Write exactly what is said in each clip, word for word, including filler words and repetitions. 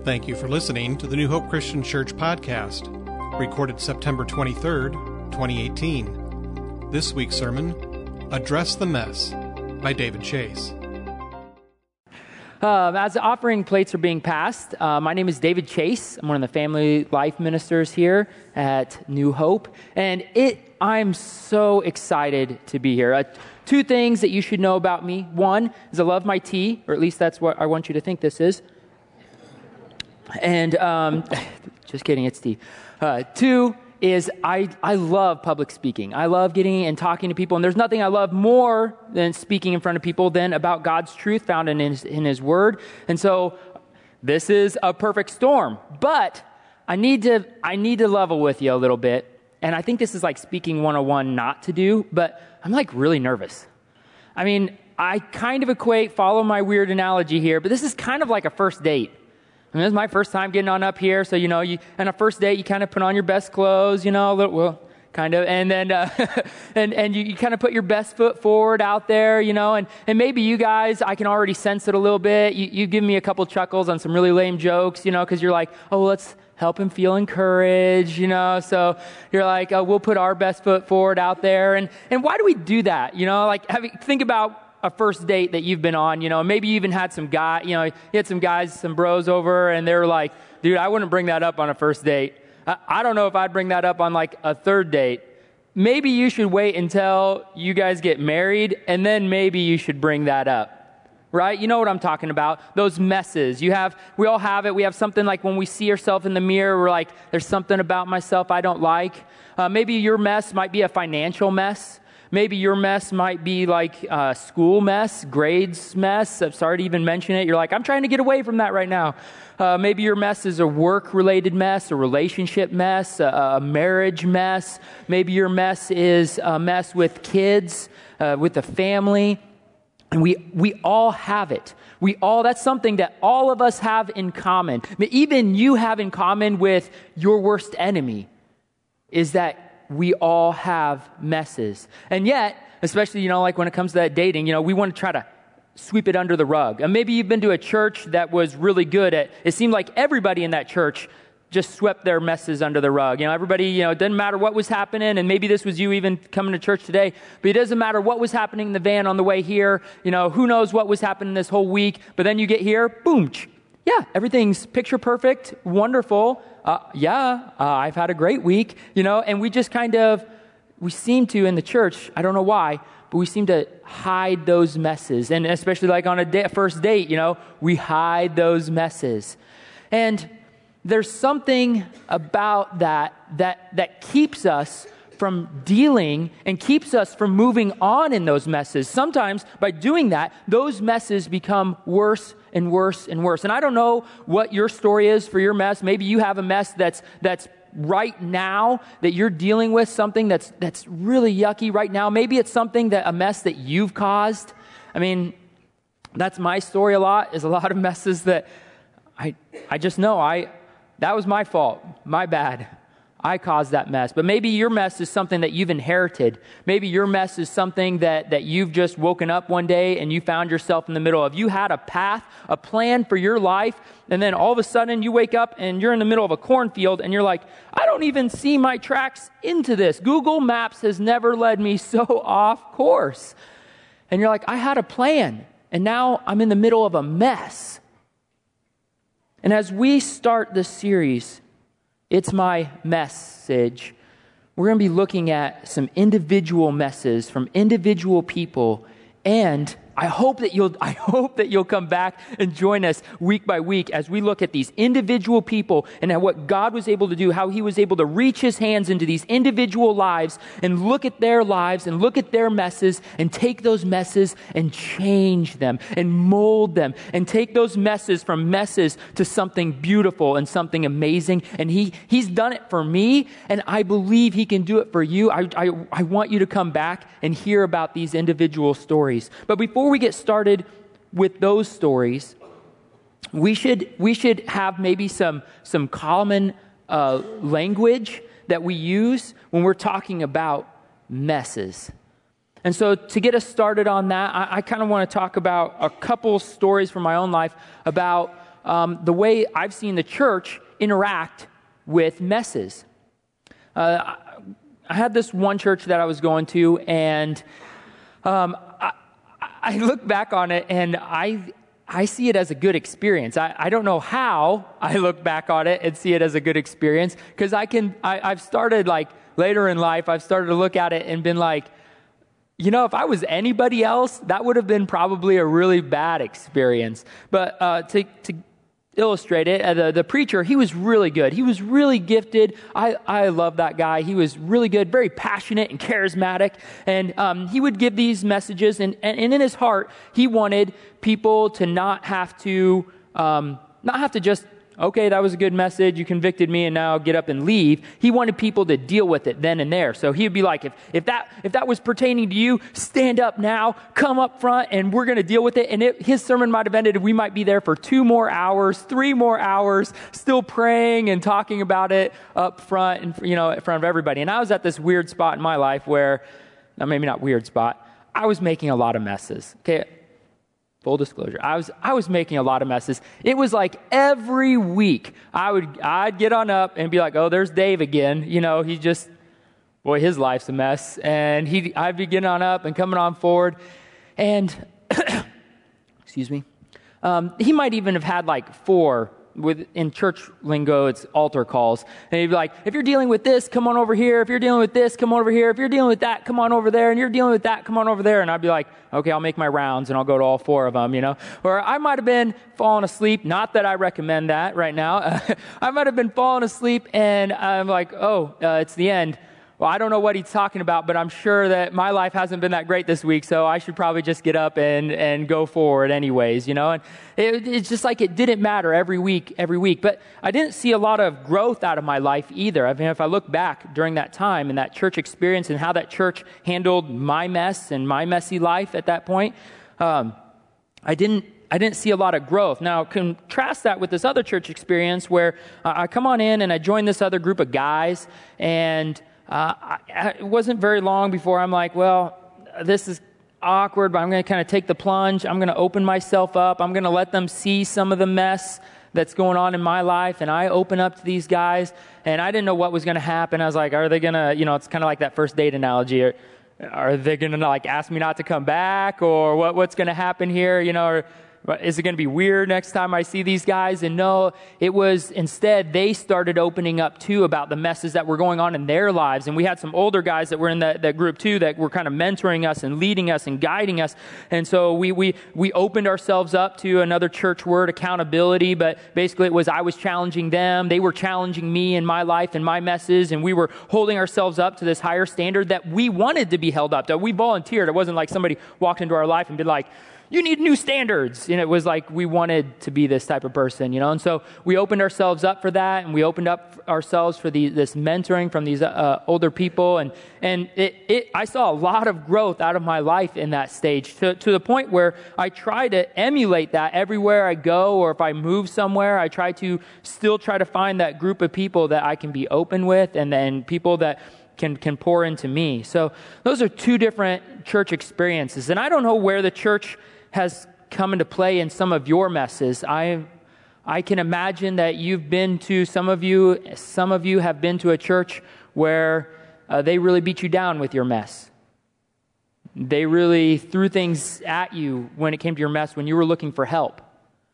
Thank you for listening to the New Hope Christian Church podcast, recorded September twenty-third, twenty eighteen. This week's sermon, Address the Mess, by David Chase. Uh, as the offering plates are being passed, uh, my name is David Chase. I'm one of the family life ministers here at New Hope, and it I'm so excited to be here. Uh, two things that you should know about me. One is I love my tea, or at least that's what I want you to think this is. And um, just kidding, it's tea. Uh, two is I, I love public speaking. I love getting and talking to people, and there's nothing I love more than speaking in front of people than about God's truth found in his, in his word. And so this is a perfect storm, but I need to I need to level with you a little bit. And I think this is like speaking one oh one not to do, but I'm like really nervous. I mean, I kind of equate, follow my weird analogy here, but this is kind of like a first date. I mean, this is my first time getting on up here, so, you know, you on a first date, you kind of put on your best clothes, you know, a little, well, kind of, and then, uh, and, and you, you kind of put your best foot forward out there, you know, and, and maybe you guys, I can already sense it a little bit. You, you give me a couple chuckles on some really lame jokes, you know, because you're like, oh, well, let's help him feel encouraged, you know, so you're like, oh, we'll put our best foot forward out there, and, and why do we do that, you know, like, have, think about a first date that you've been on, you know, maybe you even had some guy, you know, you had some guys, some bros over, and they're like, dude, I wouldn't bring that up on a first date. I, I don't know if I'd bring that up on like a third date. Maybe you should wait until you guys get married, and then maybe you should bring that up, right? You know what I'm talking about, those messes. You have, we all have it. We have something like when we see ourselves in the mirror, we're like, there's something about myself I don't like. Uh, maybe your mess might be a financial mess. Maybe your mess might be like a school mess, grades mess. I'm sorry to even mention it. You're like, I'm trying to get away from that right now. Uh, maybe your mess is a work-related mess, a relationship mess, a, a marriage mess. Maybe your mess is a mess with kids, uh, with the family. And we we all have it. We all, that's something that all of us have in common. I mean, even you have in common with your worst enemy is that we all have messes. And yet, especially, you know, like when it comes to that dating, you know, we want to try to sweep it under the rug. And maybe you've been to a church that was really good at, it seemed like everybody in that church just swept their messes under the rug. You know, everybody, you know, it doesn't matter what was happening, and maybe this was you even coming to church today, but it doesn't matter what was happening in the van on the way here. You know, who knows what was happening this whole week, but then you get here, boom, yeah, everything's picture perfect, wonderful. Uh, yeah, uh, I've had a great week, you know, and we just kind of, we seem to in the church, I don't know why, but we seem to hide those messes. And especially like on a day, first date, you know, we hide those messes. And there's something about that that that keeps us from dealing and keeps us from moving on in those messes. Sometimes by doing that, those messes become worse and worse and worse. And I don't know what your story is for your mess. Maybe you have a mess that's that's right now that you're dealing with, something that's that's really yucky right now. Maybe it's something that a mess that you've caused. I mean, that's my story a lot, is a lot of messes that I I just know I that was my fault, my bad. I caused that mess. But maybe your mess is something that you've inherited. Maybe your mess is something that, that you've just woken up one day and you found yourself in the middle of. You had a path, a plan for your life, and then all of a sudden you wake up and you're in the middle of a cornfield and you're like, I don't even see my tracks into this. Google Maps has never led me so off course. And you're like, I had a plan, and now I'm in the middle of a mess. And as we start this series, It's My Message, we're going to be looking at some individual messes from individual people, and I hope that you'll I hope that you'll come back and join us week by week as we look at these individual people and at what God was able to do, how he was able to reach his hands into these individual lives and look at their lives and look at their messes and take those messes and change them and mold them and take those messes from messes to something beautiful and something amazing. And he he's done it for me, and I believe he can do it for you. I I, I want you to come back and hear about these individual stories. But before we get started with those stories, we should we should have maybe some some common uh, language that we use when we're talking about messes. And so to get us started on that, I, I kind of want to talk about a couple stories from my own life about um, the way I've seen the church interact with messes. Uh, I had this one church that I was going to, and um, I, I look back on it, and I I see it as a good experience. I, I don't know how I look back on it and see it as a good experience, because I can I, I've started like later in life, I've started to look at it and been like, you know, if I was anybody else, that would have been probably a really bad experience. But uh, to to illustrate it, uh, the, the preacher, he was really good. He was really gifted. I, I love that guy. He was really good, very passionate and charismatic. And um, he would give these messages, and, and, and in his heart, he wanted people to not have to, um, not have to just, okay, that was a good message, you convicted me, and now get up and leave. He wanted people to deal with it then and there. So he'd be like, if, if that if that was pertaining to you, stand up now, come up front, and we're going to deal with it. And it, his sermon might have ended, we might be there for two more hours, three more hours, still praying and talking about it up front, and you know, in front of everybody. And I was at this weird spot in my life where, now maybe not weird spot, I was making a lot of messes. Okay. Full disclosure, I was I was making a lot of messes. It was like every week I would I'd get on up and be like, oh, there's Dave again. You know, he just, boy, his life's a mess. And he I'd be getting on up and coming on forward, and excuse me, um, he might even have had like four. With in church lingo, it's altar calls, and he'd be like, if you're dealing with this, come on over here. If you're dealing with this, come over here. If you're dealing with that, come on over there. And you're dealing with that, come on over there. And I'd be like, okay, I'll make my rounds and I'll go to all four of them, you know. Or I might have been falling asleep. Not that I recommend that right now. I might have been falling asleep, and I'm like, oh, uh, it's the end. Well, I don't know what he's talking about, but I'm sure that my life hasn't been that great this week, so I should probably just get up and, and go forward anyways, you know? And it, it's just like it didn't matter every week, every week. But I didn't see a lot of growth out of my life either. I mean, if I look back during that time and that church experience and how that church handled my mess and my messy life at that point, um, I didn't I didn't see a lot of growth. Now, contrast that with this other church experience where uh, I come on in and I join this other group of guys, and Uh, I, it wasn't very long before I'm like, well, this is awkward, but I'm going to kind of take the plunge. I'm going to open myself up. I'm going to let them see some of the mess that's going on in my life. And I open up to these guys, and I didn't know what was going to happen. I was like, are they going to, you know, it's kind of like that first date analogy. Are, are they going to like ask me not to come back, or what, what's going to happen here? You know, or, is it going to be weird next time I see these guys? And no, it was instead they started opening up too about the messes that were going on in their lives. And we had some older guys that were in that, that group too that were kind of mentoring us and leading us and guiding us. And so we we we opened ourselves up to another church word, accountability. But basically it was I was challenging them. They were challenging me in my life and my messes. And we were holding ourselves up to this higher standard that we wanted to be held up to. We volunteered. It wasn't like somebody walked into our life and been like, you need new standards. And it was like we wanted to be this type of person, you know. And so we opened ourselves up for that, and we opened up ourselves for the, this mentoring from these uh, older people. And and it, it I saw a lot of growth out of my life in that stage, to, to the point where I try to emulate that everywhere I go, or if I move somewhere, I try to still try to find that group of people that I can be open with, and then people that can can pour into me. So those are two different church experiences. And I don't know where the church has come into play in some of your messes. I I can imagine that you've been to, some of you, some of you have been to a church where uh, they really beat you down with your mess. They really threw things at you when it came to your mess, when you were looking for help.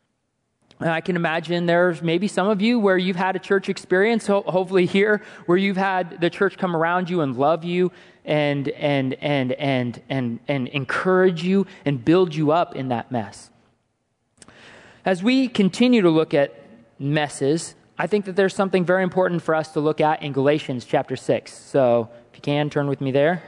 And I can imagine there's maybe some of you where you've had a church experience, ho- hopefully here, where you've had the church come around you and love you and and and and and and encourage you and build you up in that mess. As we continue to look at messes, I think that there's something very important for us to look at in Galatians chapter six. So if you can, turn with me there.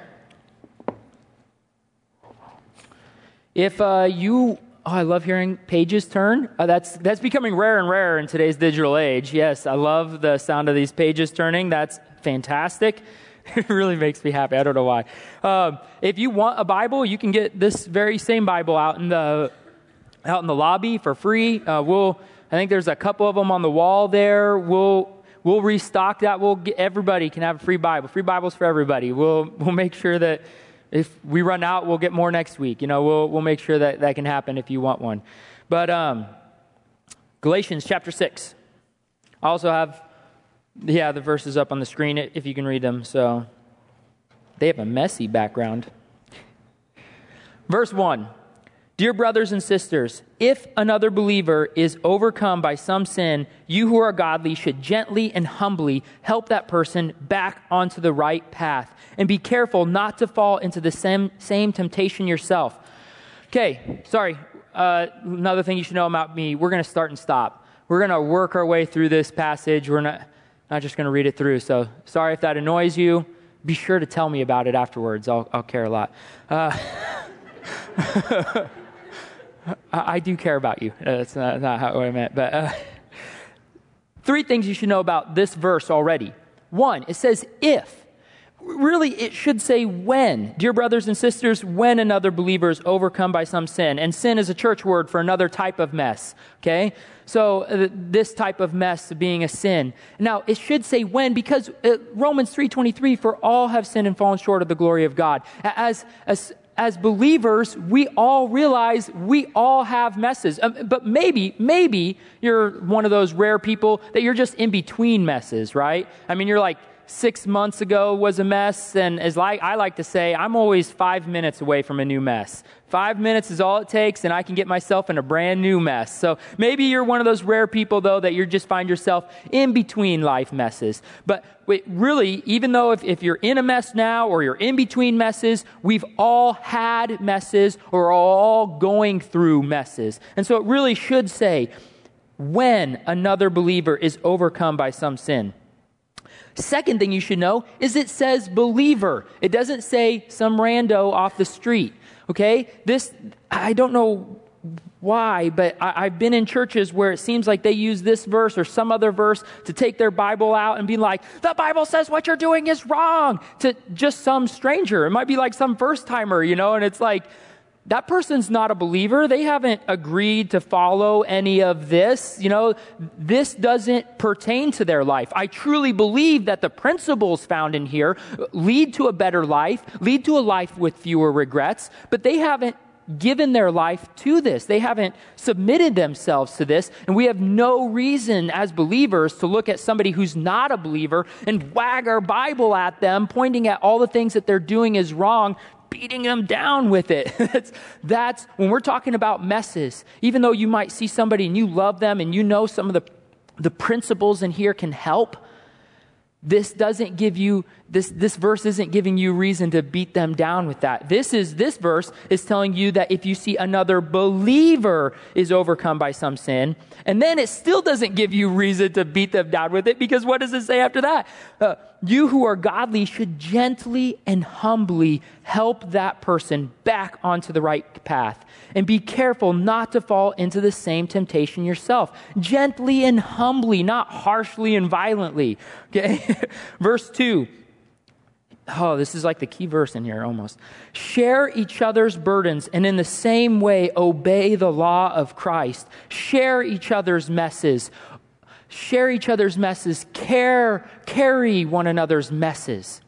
If uh, you... Oh, I love hearing pages turn. Uh, that's that's becoming rare and rarer in today's digital age. Yes, I love the sound of these pages turning. That's fantastic. It really makes me happy. I don't know why. Um, if you want a Bible, you can get this very same Bible out in the out in the lobby for free. Uh, we'll I think there's a couple of them on the wall there. We'll we'll restock that. We'll get, everybody can have a free Bible. Free Bibles for everybody. We'll we'll make sure that if we run out, we'll get more next week. You know, we'll we'll make sure that that can happen if you want one. But um, Galatians chapter six. I also have, yeah, the verses up on the screen if you can read them. So they have a messy background. Verse one. Dear brothers and sisters, if another believer is overcome by some sin, you who are godly should gently and humbly help that person back onto the right path. And be careful not to fall into the same, same temptation yourself. Okay, sorry. Uh, another thing you should know about me, we're going to start and stop. We're going to work our way through this passage. We're not, not just going to read it through. So sorry if that annoys you. Be sure to tell me about it afterwards. I'll, I'll care a lot. Uh, I do care about you. That's not, not how I meant. But uh, three things you should know about this verse already. One, it says if. Really, it should say when. Dear brothers and sisters, when another believer is overcome by some sin. And sin is a church word for another type of mess. Okay? So uh, this type of mess being a sin. Now, it should say when because uh, Romans three twenty-three, for all have sinned and fallen short of the glory of God. As, as As believers, we all realize we all have messes. Um, but maybe, maybe you're one of those rare people that you're just in between messes, right? I mean, you're like, six months ago was a mess, and as like I like to say, I'm always five minutes away from a new mess. Five minutes is all it takes, and I can get myself in a brand new mess. So maybe you're one of those rare people, though, that you just find yourself in between life messes. But wait, really, even though if, if you're in a mess now or you're in between messes, we've all had messes or are all going through messes. And so it really should say, when another believer is overcome by some sin. Second thing you should know is it says believer. It doesn't say some rando off the street. Okay? This, I don't know why, but I, I've been in churches where it seems like they use this verse or some other verse to take their Bible out and be like, the Bible says what you're doing is wrong, to just some stranger. It might be like some first timer, you know, and it's like, that person's not a believer. They haven't agreed to follow any of this. You know, this doesn't pertain to their life. I truly believe that the principles found in here lead to a better life, lead to a life with fewer regrets, but they haven't given their life to this. They haven't submitted themselves to this, and we have no reason as believers to look at somebody who's not a believer and wag our Bible at them, pointing at all the things that they're doing is wrong, beating them down with it. that's, that's when we're talking about messes. Even though you might see somebody and you love them and you know some of the, the principles in here can help, this doesn't give you, this, this verse isn't giving you reason to beat them down with that. This is, this verse is telling you that if you see another believer is overcome by some sin, and then it still doesn't give you reason to beat them down with it, because what does it say after that? Uh, you who are godly should gently and humbly help that person back onto the right path. And be careful not to fall into the same temptation yourself. Gently and humbly, not harshly and violently. Okay? Verse two. Oh, this is like the key verse in here almost. Share each other's burdens and in the same way obey the law of Christ. Share each other's messes. Share each other's messes. Care, carry one another's messes.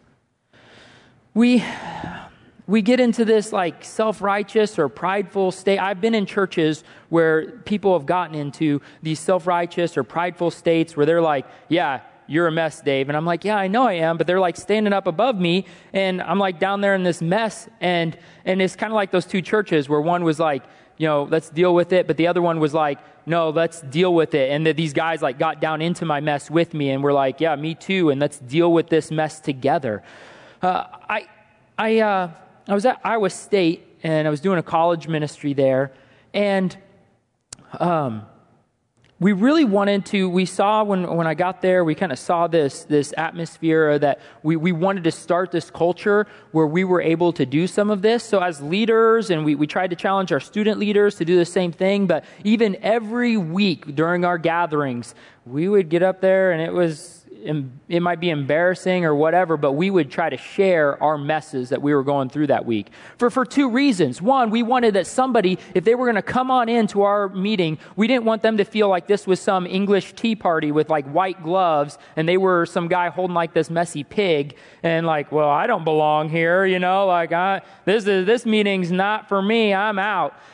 We... We get into this like self-righteous or prideful state. I've been in churches where people have gotten into these self-righteous or prideful states where they're like, yeah, you're a mess, Dave. And I'm like, yeah, I know I am. But they're like standing up above me. And I'm like down there in this mess. And, and it's kind of like those two churches where one was like, you know, let's deal with it. But the other one was like, no, let's deal with it. And that these guys like got down into my mess with me and were like, yeah, me too. And let's deal with this mess together. Uh, I, I, uh, I was at Iowa State, and I was doing a college ministry there, and um, we really wanted to, we saw when, when I got there, we kind of saw this this atmosphere that we, we wanted to start this culture where we were able to do some of this. So as leaders, and we, we tried to challenge our student leaders to do the same thing, but even every week during our gatherings, we would get up there, and it was... it might be embarrassing or whatever, but we would try to share our messes that we were going through that week. For for two reasons. One, we wanted that somebody, if they were going to come on into our meeting, we didn't want them to feel like this was some English tea party with like white gloves and they were some guy holding like this messy pig and like, well, I don't belong here, you know, like I, this is this meeting's not for me, I'm out.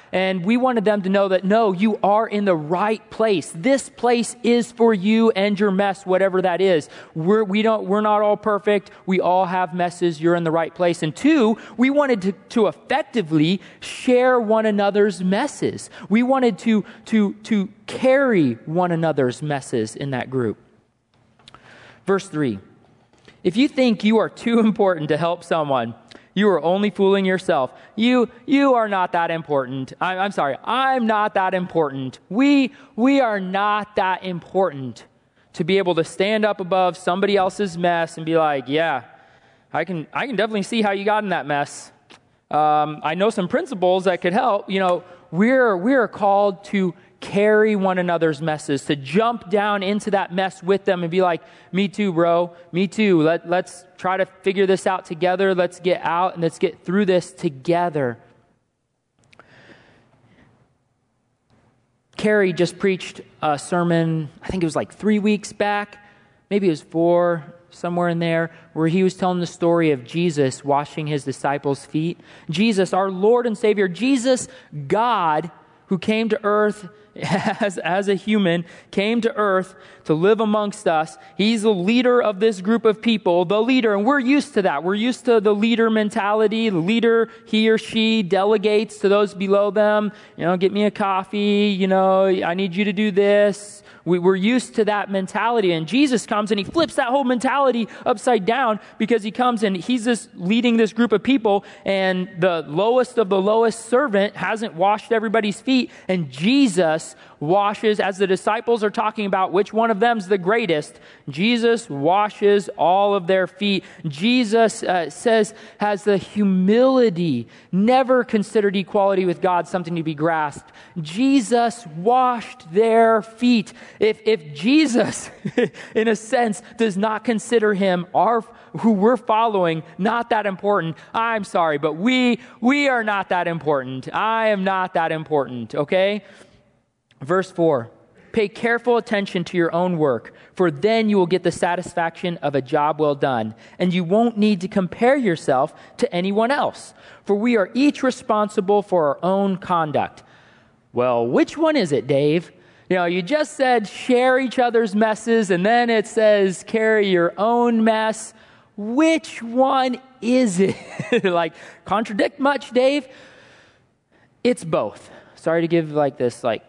And we wanted them to know that, no, you are in the right place. This place is for you and your mess, whatever that is. We're, we don't, we're not all perfect. We all have messes. You're in the right place. And two, we wanted to, to effectively share one another's messes. We wanted to, to, to carry one another's messes in that group. Verse three, if you think you are too important to help someone, you are only fooling yourself. You, you are not that important. I, I'm sorry. I'm not that important. We, we are not that important to be able to stand up above somebody else's mess and be like, yeah, I can, I can definitely see how you got in that mess. Um, I know some principles that could help. You know, we're, we're called to carry one another's messes, to jump down into that mess with them and be like, me too, bro, me too. Let, let's try to figure this out together. Let's get out and let's get through this together. Carrie just preached a sermon, I think it was like three weeks back, maybe it was four, somewhere in there, where he was telling the story of Jesus washing his disciples' feet. Jesus, our Lord and Savior, Jesus, God, who came to earth as, as a human, came to earth to live amongst us. He's the leader of this group of people, the leader, and we're used to that. We're used to the leader mentality. The leader, he or she, delegates to those below them. You know, get me a coffee, you know, I need you to do this. We, we're used to that mentality, and Jesus comes and he flips that whole mentality upside down, because he comes and he's just leading this group of people, and the lowest of the lowest servant hasn't washed everybody's feet, and Jesus washes, as the disciples are talking about which one of them's the greatest, Jesus washes all of their feet. Jesus uh, says, has the humility, never considered equality with God something to be grasped. Jesus washed their feet. If, if Jesus, in a sense, does not consider him, our, who we're following, not that important, I'm sorry, but we, we are not that important. I am not that important, okay? Verse four, pay careful attention to your own work, for then you will get the satisfaction of a job well done, and you won't need to compare yourself to anyone else, for we are each responsible for our own conduct. Well, which one is it, Dave? You know, you just said share each other's messes, and then it says carry your own mess. Which one is it? Like, contradict much, Dave? It's both. Sorry to give like this, like,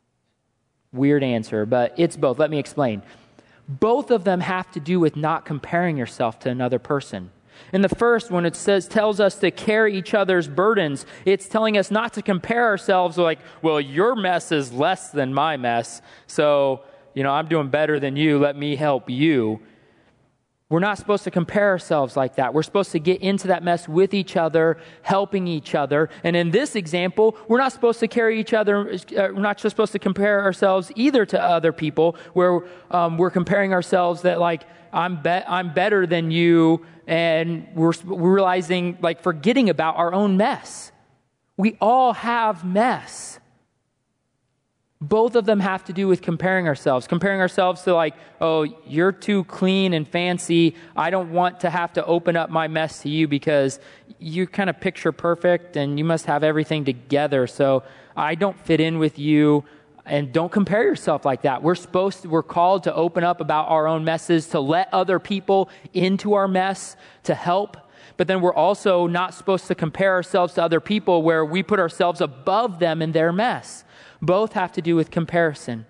weird answer, but it's both. Let me explain. Both of them have to do with not comparing yourself to another person. In the first, when it says tells us to carry each other's burdens, it's telling us not to compare ourselves like, well, your mess is less than my mess, so, you know, I'm doing better than you, let me help you. We're not supposed to compare ourselves like that. We're supposed to get into that mess with each other, helping each other. And in this example, we're not supposed to carry each other, uh, we're not just supposed to compare ourselves either to other people, where um, we're comparing ourselves that like, I'm be- I'm better than you, and we're, we're realizing, like, forgetting about our own mess. We all have mess. Both of them have to do with comparing ourselves. Comparing ourselves to like, oh, you're too clean and fancy. I don't want to have to open up my mess to you because you're kind of picture perfect and you must have everything together. So I don't fit in with you. And don't compare yourself like that. We're supposed to, we're called to open up about our own messes, to let other people into our mess, to help. But then we're also not supposed to compare ourselves to other people where we put ourselves above them in their mess. Both have to do with comparison.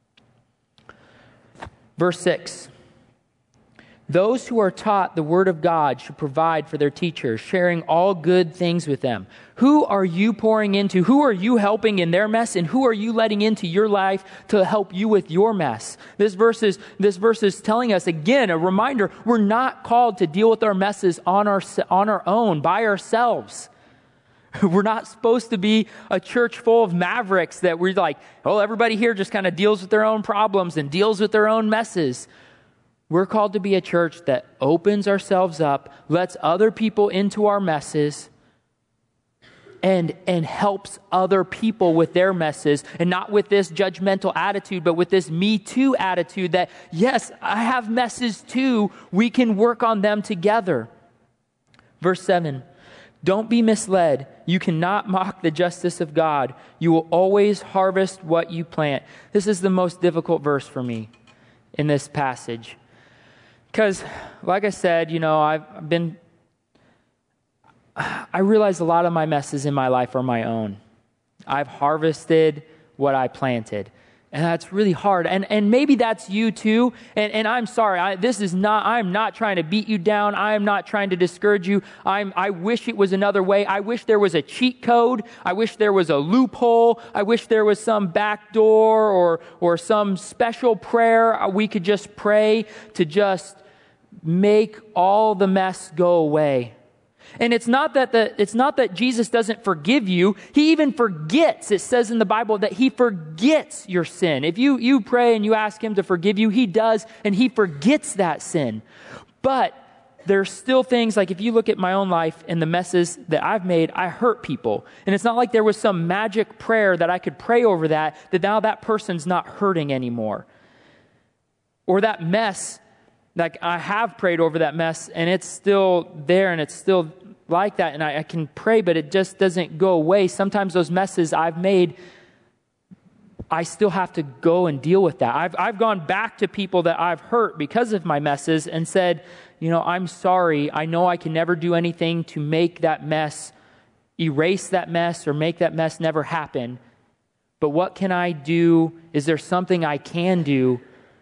Verse six. Those who are taught the word of God should provide for their teachers, sharing all good things with them. Who are you pouring into? Who are you helping in their mess? And who are you letting into your life to help you with your mess? This verse is, this verse is telling us, again, a reminder, we're not called to deal with our messes on our, on our own, by ourselves. We're not supposed to be a church full of mavericks that we're like, oh, everybody here just kind of deals with their own problems and deals with their own messes. We're called to be a church that opens ourselves up, lets other people into our messes, and, and helps other people with their messes, and not with this judgmental attitude, but with this me too attitude that, yes, I have messes too. We can work on them together. Verse seven. Don't be misled. You cannot mock the justice of God. You will always harvest what you plant. This is the most difficult verse for me in this passage. Because, like I said, you know, I've been, I realize a lot of my messes in my life are my own. I've harvested what I planted. And that's really hard. And and maybe that's you too. And and I'm sorry. I, this is not, I'm not trying to beat you down. I am not trying to discourage you. I'm, I wish it was another way. I wish there was a cheat code. I wish there was a loophole. I wish there was some back door or, or some special prayer we could just pray to just make all the mess go away. And it's not that the, it's not that Jesus doesn't forgive you. He even forgets. It says in the Bible that he forgets your sin. If you, you pray and you ask him to forgive you, he does, and he forgets that sin. But there's still things like if you look at my own life and the messes that I've made, I hurt people. And it's not like there was some magic prayer that I could pray over that, that now that person's not hurting anymore. Or that mess, like I have prayed over that mess and it's still there and it's still like that, and I, I can pray, but it just doesn't go away. Sometimes those messes I've made, I still have to go and deal with that. I've I've gone back to people that I've hurt because of my messes and said, you know, I'm sorry. I know I can never do anything to make that mess, erase that mess or make that mess never happen. But what can I do? Is there something I can do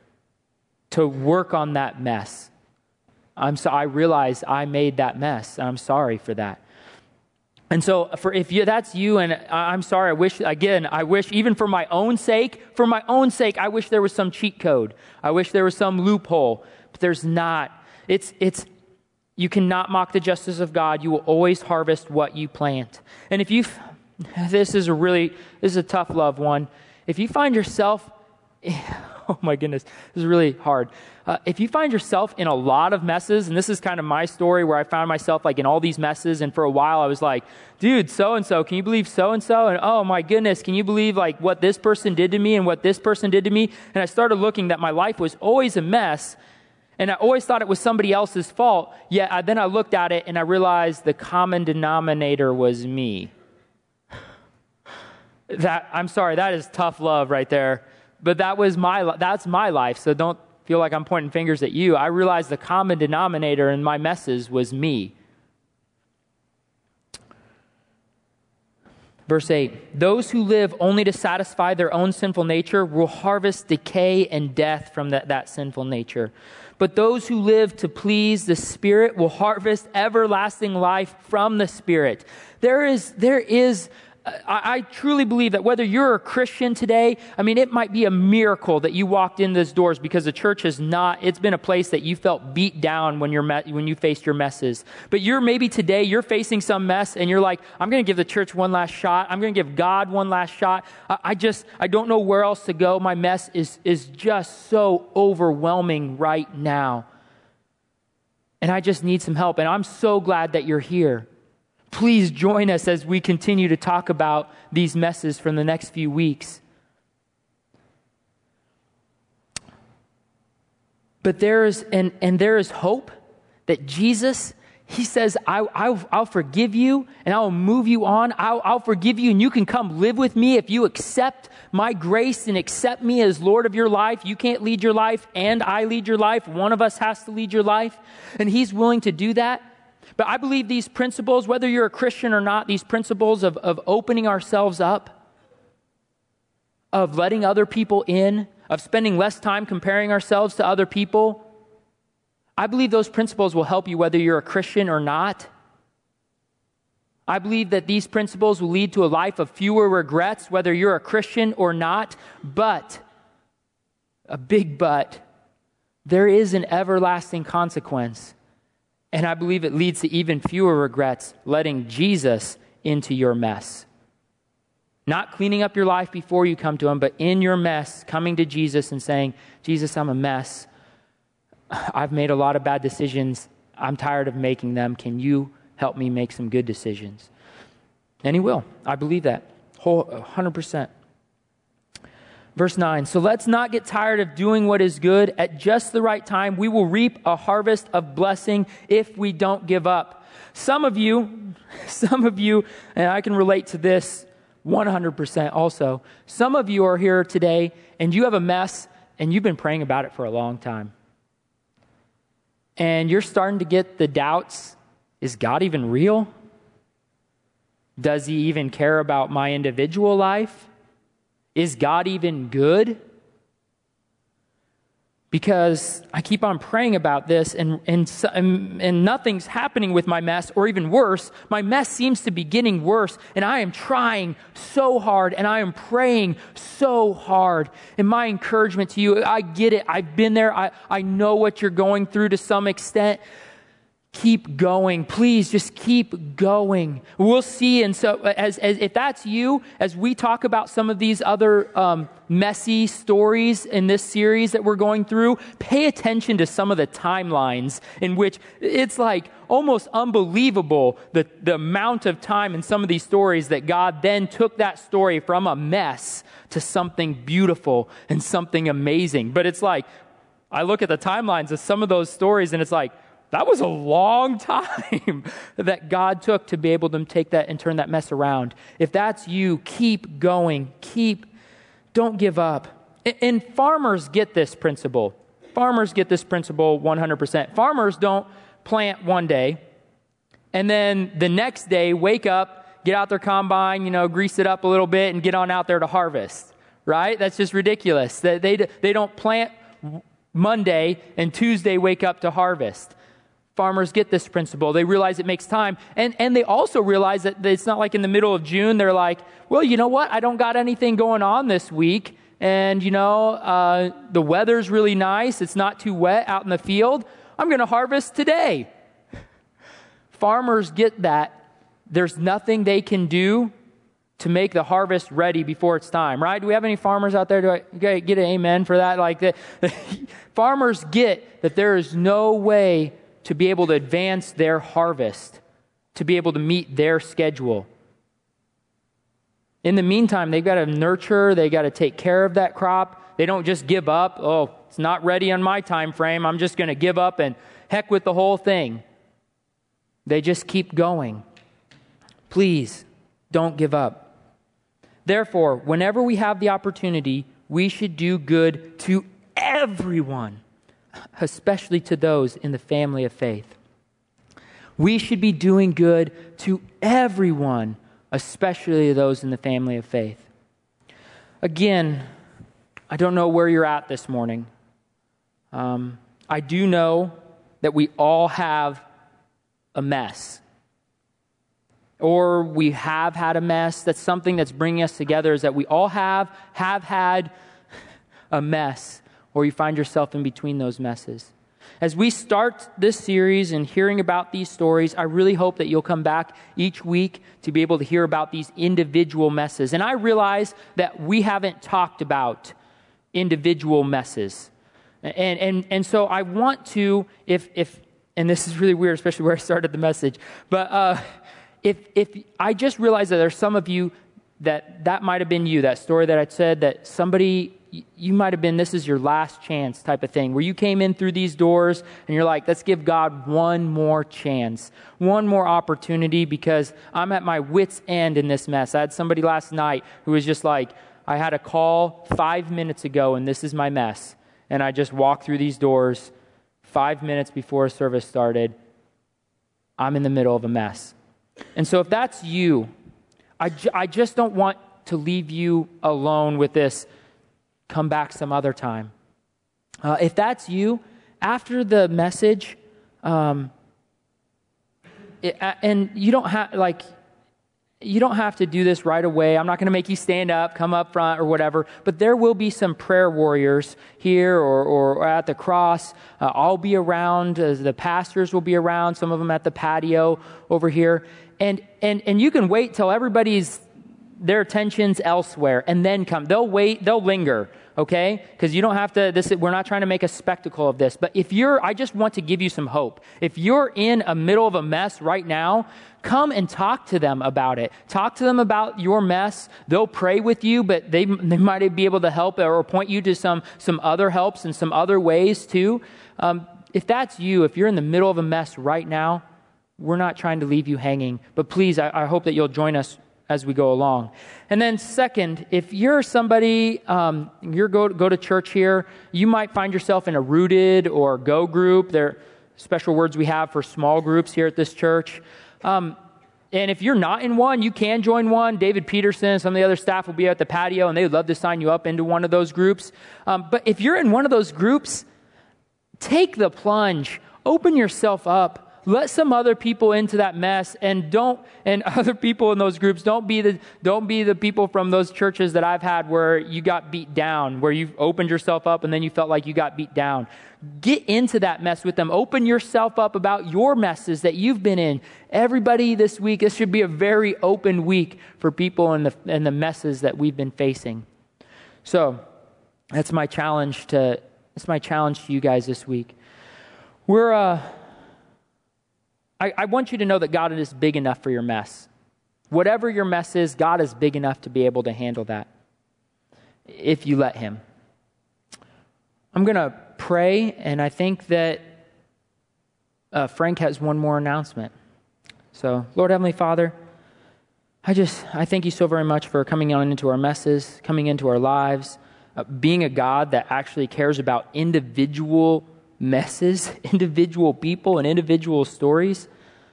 to work on that mess? I'm so I realize I made that mess, and I'm sorry for that. And so, for if you, that's you, and I'm sorry. I wish again. I wish even for my own sake, for my own sake, I wish there was some cheat code. I wish there was some loophole, but there's not. It's it's. You cannot mock the justice of God. You will always harvest what you plant. And if you, this is a really this is a tough love one. If you find yourself. Oh my goodness, this is really hard. Uh, if you find yourself in a lot of messes, and this is kind of my story where I found myself like in all these messes, and for a while I was like, dude, so-and-so, can you believe so-and-so? And oh my goodness, can you believe like what this person did to me and what this person did to me? And I started looking that my life was always a mess, and I always thought it was somebody else's fault, yet I, then I looked at it and I realized the common denominator was me. That I'm sorry, that is tough love right there. But that was my, that's my life, so don't feel like I'm pointing fingers at you. I realized the common denominator in my messes was me. Verse eight, those who live only to satisfy their own sinful nature will harvest decay and death from that, that sinful nature. But those who live to please the Spirit will harvest everlasting life from the Spirit. There is, there is... I, I truly believe that whether you're a Christian today, I mean, it might be a miracle that you walked in those doors because the church has not, it's been a place that you felt beat down when you're me- when you faced your messes. But you're maybe today, you're facing some mess and you're like, I'm going to give the church one last shot. I'm going to give God one last shot. I, I just, I don't know where else to go. My mess is, is just so overwhelming right now. And I just need some help. And I'm so glad that you're here. Please join us as we continue to talk about these messes from the next few weeks. But there is, and, and there is hope that Jesus, he says, I, I, I'll forgive you and I'll move you on. I'll, I'll forgive you and you can come live with me if you accept my grace and accept me as Lord of your life. You can't lead your life and I lead your life. One of us has to lead your life. And he's willing to do that. But I believe these principles, whether you're a Christian or not, these principles of, of opening ourselves up, of letting other people in, of spending less time comparing ourselves to other people, I believe those principles will help you whether you're a Christian or not. I believe that these principles will lead to a life of fewer regrets, whether you're a Christian or not. But, a big but, there is an everlasting consequence. And I believe it leads to even fewer regrets letting Jesus into your mess. Not cleaning up your life before you come to him, but in your mess, coming to Jesus and saying, Jesus, I'm a mess. I've made a lot of bad decisions. I'm tired of making them. Can you help me make some good decisions? And he will. I believe that. Whole, one hundred percent. Verse nine, so let's not get tired of doing what is good. At just the right time, we will reap a harvest of blessing if we don't give up. Some of you, some of you, and I can relate to this one hundred percent also. Some of you are here today and you have a mess and you've been praying about it for a long time. And you're starting to get the doubts, is God even real? Does he even care about my individual life? Is God even good? Because I keep on praying about this and, and, and nothing's happening with my mess, or even worse, my mess seems to be getting worse, and I am trying so hard and I am praying so hard. And my encouragement to you, I get it. I've been there. I, I know what you're going through to some extent. Keep going. Please just keep going. We'll see. And so as, as if that's you, as we talk about some of these other um, messy stories in this series that we're going through, pay attention to some of the timelines in which it's like almost unbelievable the, the amount of time in some of these stories that God then took that story from a mess to something beautiful and something amazing. But it's like, I look at the timelines of some of those stories and it's like, that was a long time that God took to be able to take that and turn that mess around. If that's you, keep going. Keep, don't give up. And farmers get this principle. Farmers get this principle one hundred percent. Farmers don't plant one day and then the next day wake up, get out their combine, you know, grease it up a little bit and get on out there to harvest, right? That's just ridiculous. They, they, they don't plant Monday and Tuesday wake up to harvest. Farmers get this principle. They realize it makes time. And and they also realize that it's not like in the middle of June, they're like, well, you know what? I don't got anything going on this week. And, you know, uh, the weather's really nice. It's not too wet out in the field. I'm going to harvest today. Farmers get that. There's nothing they can do to make the harvest ready before it's time, right? Do we have any farmers out there? Do I get an amen for that? Like the, farmers get that there is no way to be able to advance their harvest, to be able to meet their schedule. In the meantime, they've got to nurture, they got to take care of that crop. They don't just give up. Oh, it's not ready on my time frame. I'm just going to give up and heck with the whole thing. They just keep going. Please, don't give up. Therefore, whenever we have the opportunity, we should do good to everyone, especially to those in the family of faith. We should be doing good to everyone, especially those in the family of faith. Again, I don't know where you're at this morning. Um, I do know that we all have a mess. Or we have had a mess. That's something that's bringing us together, is that we all have, have had a mess. Or you find yourself in between those messes. As we start this series and hearing about these stories, I really hope that you'll come back each week to be able to hear about these individual messes. And I realize that we haven't talked about individual messes. And and and so I want to, if if and this is really weird, especially where I started the message, but uh, if if I just realized that there's some of you that that might have been you, that story that I said, that somebody, you might have been, this is your last chance type of thing, where you came in through these doors and you're like, let's give God one more chance, one more opportunity, because I'm at my wit's end in this mess. I had somebody last night who was just like, I had a call five minutes ago and this is my mess. And I just walked through these doors five minutes before service started. I'm in the middle of a mess. And so if that's you, I, ju- I just don't want to leave you alone with this, come back some other time. Uh, if that's you, after the message, um, it, and you don't have, like, you don't have to do this right away. I'm not going to make you stand up, come up front or whatever, but there will be some prayer warriors here or, or at the cross. Uh, I'll be around. Uh, the pastors will be around, some of them at the patio over here. And, and, and you can wait till everybody's, their attention's elsewhere and then come. They'll wait, they'll linger, okay? Because you don't have to, this, we're not trying to make a spectacle of this. But if you're, I just want to give you some hope. If you're in a middle of a mess right now, come and talk to them about it. Talk to them about your mess. They'll pray with you, but they they might be able to help or point you to some, some other helps and some other ways too. Um, if that's you, if you're in the middle of a mess right now, we're not trying to leave you hanging, but please, I, I hope that you'll join us as we go along. And then second, if you're somebody, um, you're go, go to church here, you might find yourself in a rooted or go group. There are special words we have for small groups here at this church. Um, and if you're not in one, you can join one. David Peterson, some of the other staff will be at the patio, and they would love to sign you up into one of those groups. Um, but if you're in one of those groups, take the plunge. Open yourself up. Let some other people into that mess, and don't, and other people in those groups, don't be the, don't be the people from those churches that I've had where you got beat down, where you opened yourself up and then you felt like you got beat down. Get into that mess with them. Open yourself up about your messes that you've been in. Everybody this week, this should be a very open week for people in the, in the messes that we've been facing. So that's my challenge to, that's my challenge to you guys this week. We're, uh, I, I want you to know that God is big enough for your mess. Whatever your mess is, God is big enough to be able to handle that if you let him. I'm going to pray, and I think that uh, Frank has one more announcement. So, Lord Heavenly Father, I just, I thank you so very much for coming on into our messes, coming into our lives, uh, being a God that actually cares about individual messes, individual people, and individual stories.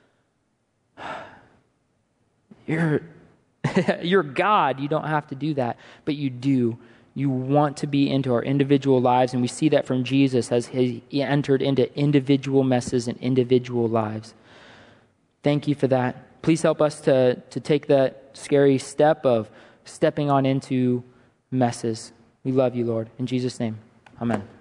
You're, you're God. You don't have to do that, but you do. You want to be into our individual lives, and we see that from Jesus as he entered into individual messes and individual lives. Thank you for that. Please help us to, to take that scary step of stepping on into messes. We love you, Lord. In Jesus' name, amen.